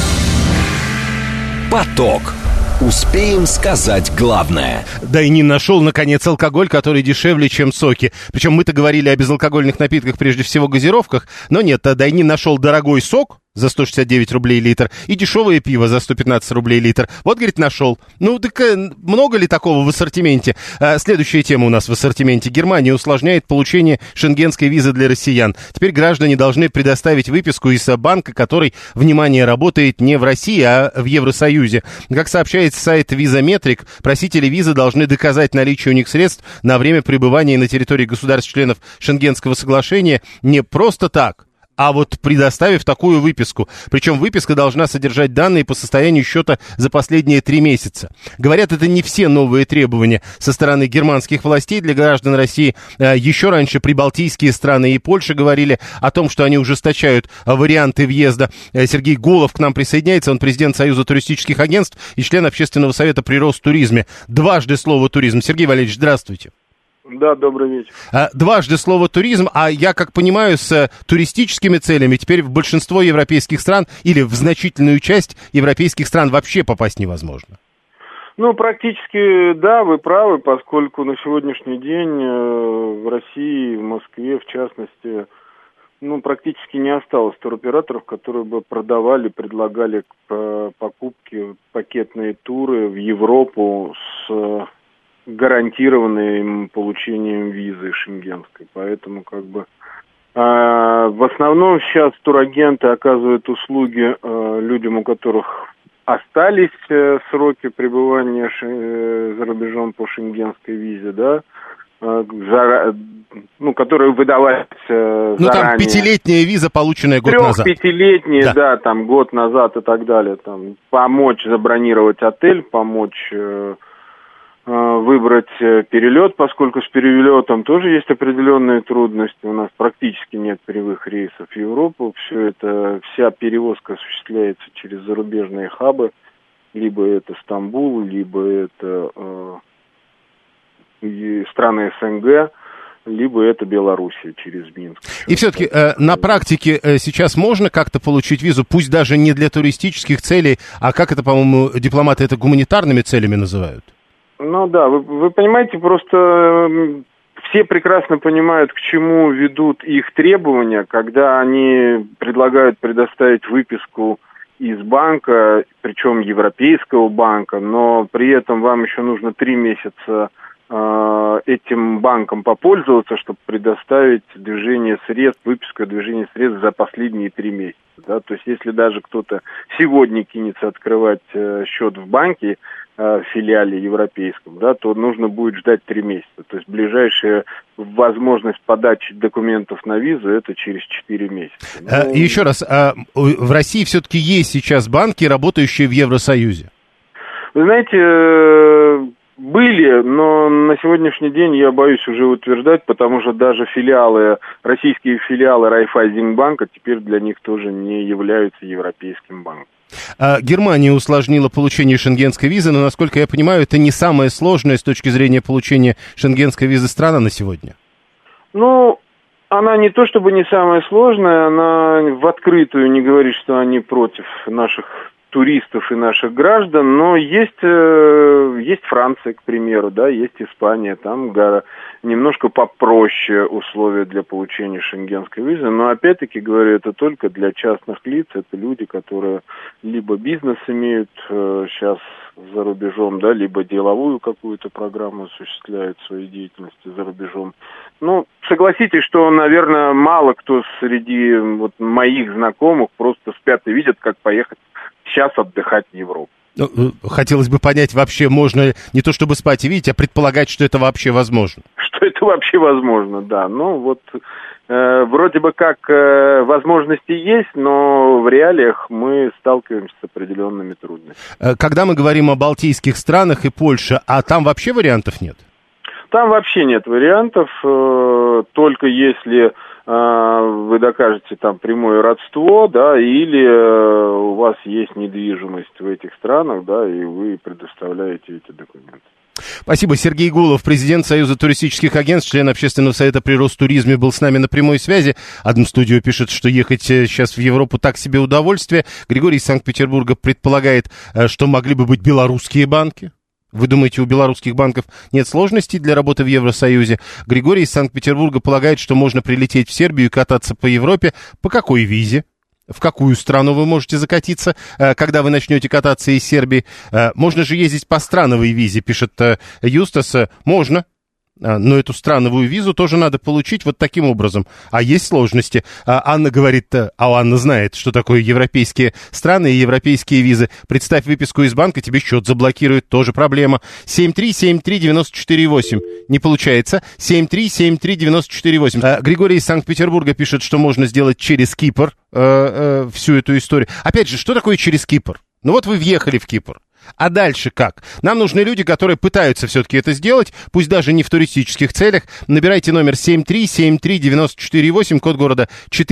Поток. Успеем сказать главное. Дайнин нашел, наконец, алкоголь, который дешевле, чем соки. Причем мы-то говорили о безалкогольных напитках, прежде всего газировках. Но нет, Дайнин нашел дорогой сок за 169 рублей литр и дешевое пиво за 115 рублей литр. Вот, говорит, нашел. Ну, так много ли такого в ассортименте? Следующая тема у нас в ассортименте. Германия усложняет получение шенгенской визы для россиян. Теперь граждане должны предоставить выписку из банка, который, внимание, работает не в России, а в Евросоюзе. Как сообщает сайт Визаметрик, просители визы должны доказать наличие у них средств на время пребывания на территории государств-членов Шенгенского соглашения не просто так, а вот предоставив такую выписку. Причем выписка должна содержать данные по состоянию счета за последние 3 месяца. Говорят, это не все новые требования со стороны германских властей для граждан России. Еще раньше прибалтийские страны и Польша говорили о том, что они ужесточают варианты въезда. Сергей Голов к нам присоединяется. Он президент Союза туристических агентств и член Общественного совета при Ростуризме. Дважды слово «туризм». Сергей Валерьевич, здравствуйте. Да, добрый вечер. Дважды слово «туризм», а я, как понимаю, с туристическими целями теперь в большинство европейских стран или в значительную часть европейских стран вообще попасть невозможно. Ну, практически, да, вы правы, поскольку на сегодняшний день в России, в Москве, в частности, практически не осталось туроператоров, которые бы продавали, предлагали к покупке пакетные туры в Европу с гарантированным получением визы шенгенской. Поэтому в основном сейчас турагенты оказывают услуги людям, у которых остались сроки пребывания за рубежом по шенгенской визе, да, которые выдавались заранее. Там 5-летняя виза, полученная год назад. 3-5-летняя, да, там год назад и так далее. Там, помочь забронировать отель, помочь выбрать перелет, поскольку с перелетом тоже есть определенные трудности. У нас практически нет прямых рейсов в Европу. Вся перевозка осуществляется через зарубежные хабы. Либо это Стамбул, либо это страны СНГ, либо это Белоруссия через Минск. И все-таки на практике сейчас можно как-то получить визу, пусть даже не для туристических целей, а как это, по-моему, дипломаты это гуманитарными целями называют? Вы понимаете, просто все прекрасно понимают, к чему ведут их требования, когда они предлагают предоставить выписку из банка, причем европейского банка, но при этом вам еще нужно 3 месяца этим банком попользоваться, чтобы предоставить движение средств, выписку движения средств за последние 3 месяца. Да? То есть если даже кто-то сегодня кинется открывать счет в банке, в филиале европейском, да, то нужно будет ждать 3 месяца. То есть ближайшая возможность подачи документов на визу это через 4 месяца. И еще раз, в России все-таки есть сейчас банки, работающие в Евросоюзе? Вы знаете, были, но на сегодняшний день я боюсь уже утверждать, потому что даже российские филиалы Райффайзенбанка теперь для них тоже не являются европейским банком. Германия усложнила получение шенгенской визы, но, насколько я понимаю, это не самая сложная с точки зрения получения шенгенской визы страна на сегодня. Она не то чтобы не самая сложная, она в открытую не говорит, что они против наших туристов и наших граждан, но есть Франция, к примеру, да, есть Испания, там немножко попроще условия для получения шенгенской визы, но опять-таки говорю, это только для частных лиц, это люди, которые либо бизнес имеют сейчас за рубежом, да, либо деловую какую-то программу осуществляют своей деятельности за рубежом. Согласитесь, что, наверное, мало кто среди моих знакомых просто спят и видят, как поехать сейчас отдыхать в Европу. Хотелось бы понять, вообще можно не то чтобы спать и видеть, а предполагать, что это вообще возможно. Что это вообще возможно, да. Вроде бы как возможности есть, но в реалиях мы сталкиваемся с определенными трудностями. Когда мы говорим о балтийских странах и Польше, а там вообще вариантов нет? Там вообще нет вариантов, только если вы докажете там прямое родство, да, или у вас есть недвижимость в этих странах, да, и вы предоставляете эти документы. Спасибо. Сергей Гулов, президент Союза туристических агентств, член Общественного совета при Ростуризме, был с нами на прямой связи. Одно студио пишет, что ехать сейчас в Европу так себе удовольствие. Григорий из Санкт-Петербурга предполагает, что могли бы быть белорусские банки. Вы думаете, у белорусских банков нет сложностей для работы в Евросоюзе? Григорий из Санкт-Петербурга полагает, что можно прилететь в Сербию и кататься по Европе. По какой визе? В какую страну вы можете закатиться, когда вы начнете кататься из Сербии? Можно же ездить по страновой визе, пишет Юстас. Можно. Но эту страновую визу тоже надо получить вот таким образом. А есть сложности. Анна говорит, Анна знает, что такое европейские страны и европейские визы. Представь выписку из банка, тебе счет заблокируют, тоже проблема. 7373948. Не получается. 7373948. Григорий из Санкт-Петербурга пишет, что можно сделать через Кипр всю эту историю. Опять же, что такое через Кипр? Вы въехали в Кипр. А дальше как? Нам нужны люди, которые пытаются все-таки это сделать, пусть даже не в туристических целях. Набирайте номер 7373948, код города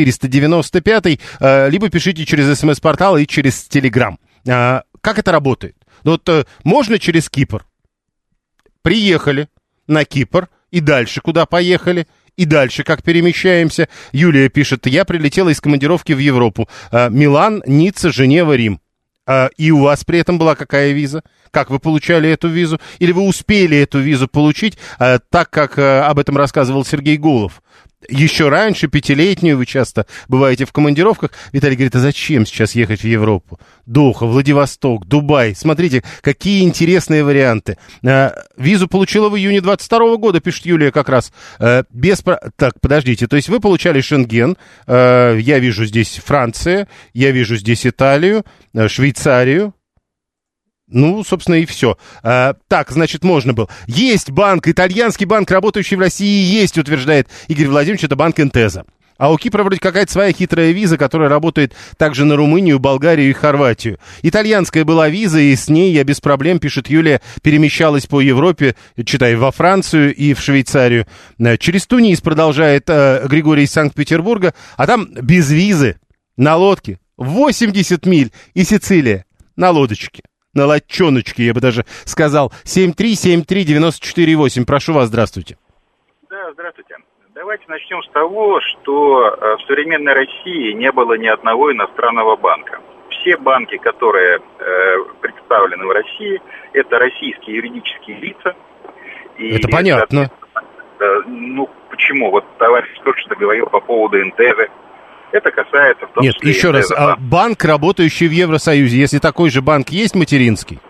495, либо пишите через СМС-портал и через Телеграм. Как это работает? Можно через Кипр. Приехали на Кипр, и дальше куда поехали? И дальше как перемещаемся? Юлия пишет, я прилетела из командировки в Европу. Милан, Ницца, Женева, Рим. И у вас при этом была какая виза? Как вы получали эту визу? Или вы успели эту визу получить, так как об этом рассказывал Сергей Гулов? еще раньше, 5-летнюю, вы часто бываете в командировках. Виталий говорит, а зачем сейчас ехать в Европу? Доха, Владивосток, Дубай. Смотрите, какие интересные варианты. Визу получила в июне 22 года, пишет Юлия как раз. Так, подождите, то есть вы получали Шенген, я вижу здесь Франция, я вижу здесь Италию, Швейцарию. Ну, собственно, и все. Так, значит, можно было. Есть банк, итальянский банк, работающий в России, есть, утверждает Игорь Владимирович, это банк Интеза. А у Кипра вроде какая-то своя хитрая виза, которая работает также на Румынию, Болгарию и Хорватию. Итальянская была виза, и с ней я без проблем, пишет Юлия, перемещалась по Европе, читай, во Францию и в Швейцарию. Через Тунис, продолжает Григорий из Санкт-Петербурга, а там без визы, на лодке, 80 миль, и Сицилия, на лодочке. На лодчоночке, я бы даже сказал. 7373948. Прошу вас, здравствуйте. Да, здравствуйте. Давайте начнем с того, что в современной России не было ни одного иностранного банка. Все банки, которые представлены в России, это российские юридические лица. И это понятно. Ну, почему? Вот товарищ только что говорил по поводу Интезы. Это касается в том числе... Нет, еще раз, банк, работающий в Евросоюзе, если такой же банк есть, материнский?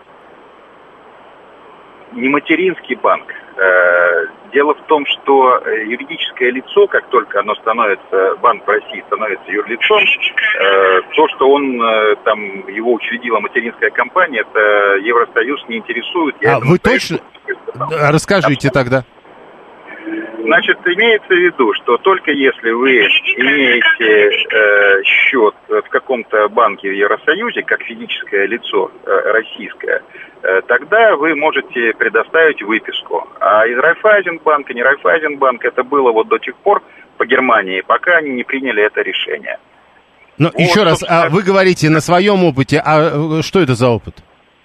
Не материнский банк. Дело в том, что юридическое лицо, как только оно становится, банк в России становится юрлицом, то, что он там, его учредила материнская компания, это Евросоюз не интересует. Вы точно? Расскажите тогда. Значит, имеется в виду, что только если вы имеете счет в каком-то банке в Евросоюзе, как физическое лицо российское, тогда вы можете предоставить выписку. А из Райффайзенбанка, не Райффайзенбанк, это было вот до тех пор по Германии, пока они не приняли это решение. Но вот, еще раз, вы говорите на своем опыте, а что это за опыт?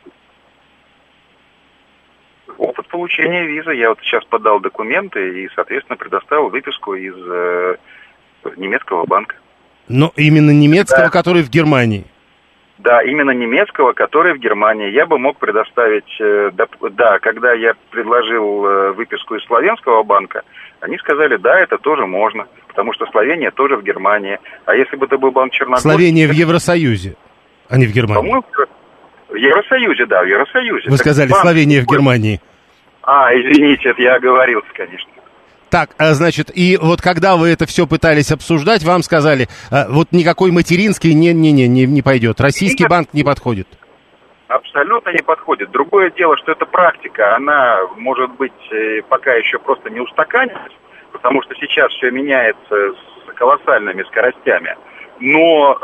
Опыт получения визы. Я вот сейчас подал документы и, соответственно, предоставил выписку из немецкого банка. Но именно немецкого, да. Который в Германии? Да, именно немецкого, который в Германии. Я бы мог предоставить... Да, когда я предложил выписку из славянского банка, они сказали, да, это тоже можно, потому что Словения тоже в Германии. А если бы это был банк Черногории... Словения в Евросоюзе, а не в Германии. По-моему, в Евросоюзе, да, в Евросоюзе. Вы сказали, Словения в Германии. Извините, это я оговорился, конечно. Так, значит, и вот когда вы это все пытались обсуждать, вам сказали, вот никакой материнский не пойдет, российский банк не подходит. Абсолютно не подходит. Другое дело, что эта практика, она, может быть, пока еще просто не устаканилась, потому что сейчас все меняется с колоссальными скоростями. Но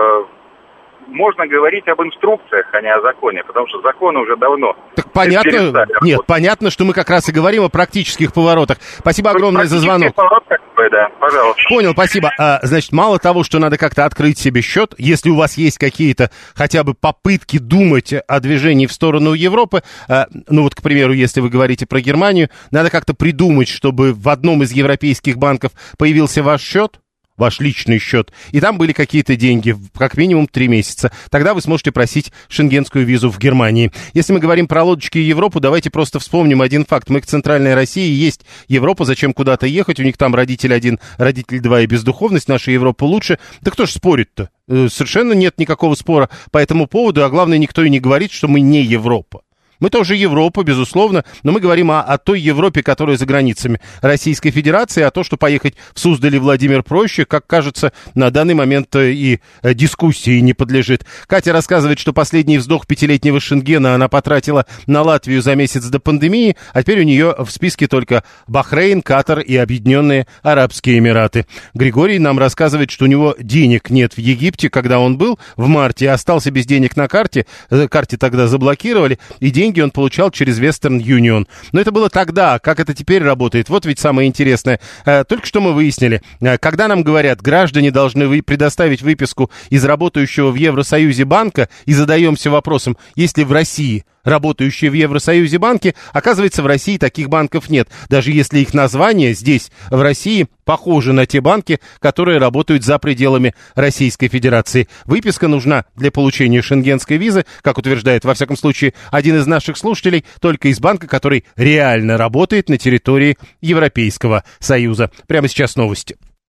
можно говорить об инструкциях, а не о законе, потому что законы уже давно... Так понятно, нет, понятно, что мы как раз и говорим о практических поворотах. Спасибо огромное за звонок. Да, пожалуйста. Понял, спасибо. Значит, мало того, что надо как-то открыть себе счет, если у вас есть какие-то хотя бы попытки думать о движении в сторону Европы, ну вот, к примеру, если вы говорите про Германию, надо как-то придумать, чтобы в одном из европейских банков появился ваш счет, ваш личный счет, и там были какие-то деньги, как минимум 3 месяца. Тогда вы сможете просить шенгенскую визу в Германии. Если мы говорим про лодочки и Европу, давайте просто вспомним один факт. Мы к Центральной России, есть Европа, зачем куда-то ехать? У них там родитель 1, родитель 2 и бездуховность, наша Европа лучше. Да кто ж спорит-то? Совершенно нет никакого спора по этому поводу, а главное, никто и не говорит, что мы не Европа. Мы тоже Европа, безусловно, но мы говорим о той Европе, которая за границами Российской Федерации, а то, что поехать в Суздаль и Владимир проще, как кажется, на данный момент и дискуссии не подлежит. Катя рассказывает, что последний вздох 5-летнего Шенгена она потратила на Латвию за месяц до пандемии, а теперь у нее в списке только Бахрейн, Катар и Объединенные Арабские Эмираты. Григорий нам рассказывает, что у него денег нет в Египте, когда он был в марте, остался без денег на карте тогда заблокировали, и деньги он получал через Western Union. Но это было тогда, как это теперь работает. Вот ведь самое интересное. Только что мы выяснили, когда нам говорят, граждане должны предоставить выписку из работающего в Евросоюзе банка, и задаемся вопросом, есть ли в России работающие в Евросоюзе банки, оказывается, в России таких банков нет. Даже если их название здесь, в России, похожи на те банки, которые работают за пределами Российской Федерации. Выписка нужна для получения шенгенской визы, как утверждает, во всяком случае, один из наших слушателей, только из банка, который реально работает на территории Европейского Союза. Прямо сейчас новости.